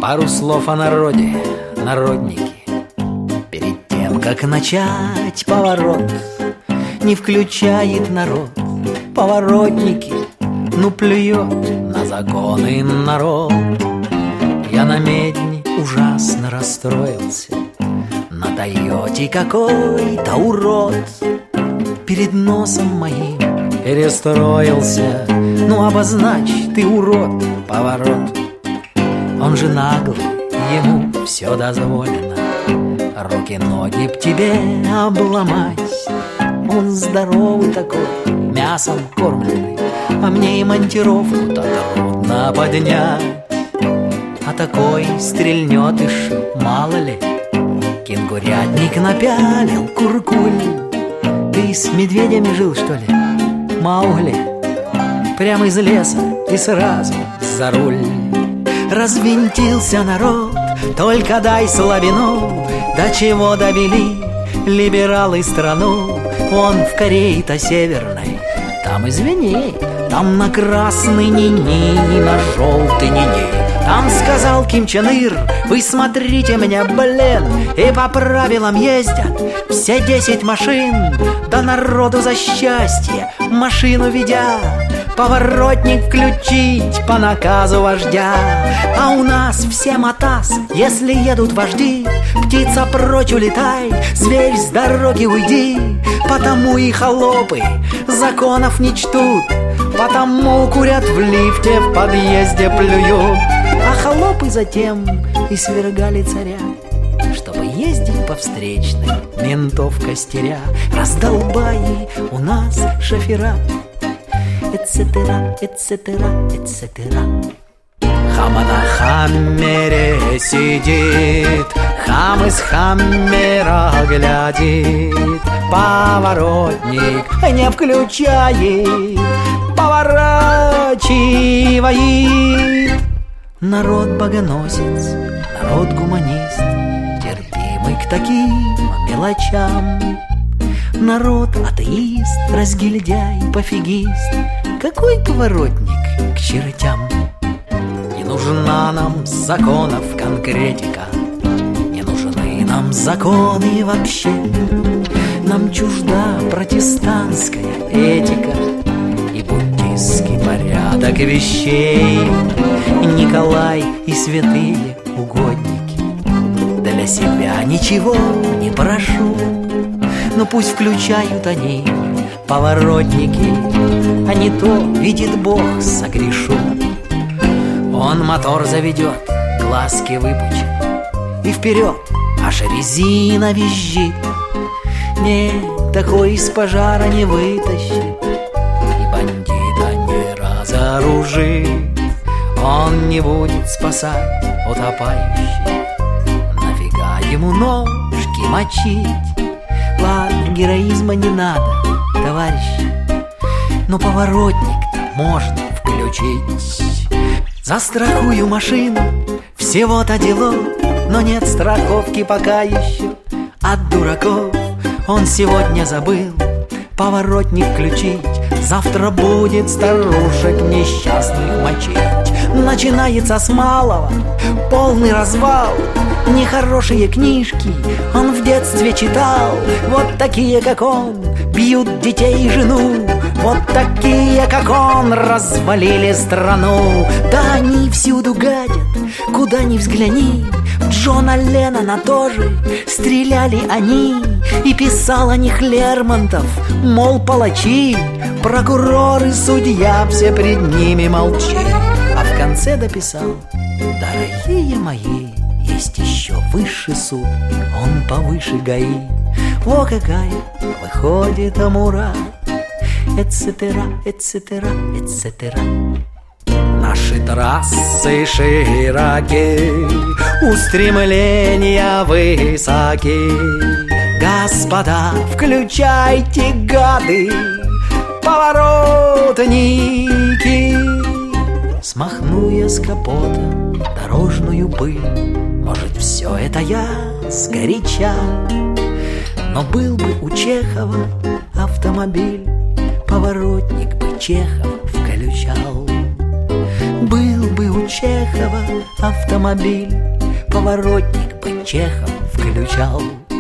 Пару слов о народе, народники. Перед тем, как начать поворот, не включает народ поворотники. Ну плюет на законы народ. Я на медне ужасно расстроился. На Тойоте какой-то урод перед носом моим перестроился. Ну обозначь ты, урод, поворот. Он же наглый, ему все дозволено. Руки-ноги б тебе обломать. Он здоровый такой, мясом кормленный, а мне и монтировку-то трудно поднять. А такой стрельнет и мало ли. Кенгурятник напялил, куркуль. Ты с медведями жил, что ли, Маугли? Прямо из леса и сразу за руль. Развинтился народ, только дай слабину. До чего довели либералы страну. Он в Корее-то северной, там, извини, там на красный ни-ни, на желтый ни-ни. Там сказал Ким Чен Ир: вы смотрите меня, блин. И по правилам ездят все 10 машин. Да народу за счастье машину ведя, поворотник включить по наказу вождя. А у нас все мотас, если едут вожди. Птица прочь улетай, зверь с дороги уйди. Потому и холопы законов не чтут, потому курят в лифте, в подъезде плюют. А холопы затем и свергали царя, чтобы ездить по встречной, ментов костеря. Раздолбаи у нас шофера, etc, etc, etc. Хама на хаммере сидит, хам из хаммера глядит. Поворотник не включает, поворачивает. Народ богоносец, народ гуманист, терпимый к таким мелочам. Народ атеист, разгильдяй, пофигист. Какой поворотник к чертям? Не нужна нам законов конкретика, не нужны нам законы вообще. Нам чужда протестантская этика и буддистский порядок вещей. Николай и святые угодники, для себя ничего не прошу. Но пусть включают они поворотники, а не то, видит Бог, согрешу. Он мотор заведет, глазки выпучит, и вперед аж резина визжит. Нет, такой из пожара не вытащит, и бандита не разоружит. Он не будет спасать утопающих, нафига ему ножки мочить? Ладно, героизма не надо, товарищи, но поворотник-то можно включить. Застрахую машину, всего-то дело, но нет страховки пока еще. От дураков он сегодня забыл поворотник включить. Завтра будет старушек несчастных мочить. Начинается с малого, полный развал. Нехорошие книжки он в детстве читал. Вот такие, как он, бьют детей и жену. Вот такие, как он, развалили страну. Да они всюду гадят, куда ни взгляни. В Джона Леннона тоже стреляли они. И писал о них Лермонтов, мол, палачи. Прокуроры, судья, все пред ними молчи. А в конце дописал: дорогие мои, есть еще высший суд, он повыше ГАИ. О, какая выходит амура, etc, etc, etc. Наши трассы широки, устремления высоки. Господа, включайте, гады, поворотники. Смахну я с капота дорожную пыль. Может, все это я сгоряча, но был бы у Чехова автомобиль, поворотник бы Чехов включал. Был бы у Чехова Чехова автомобиль, поворотник бы Чехов включал.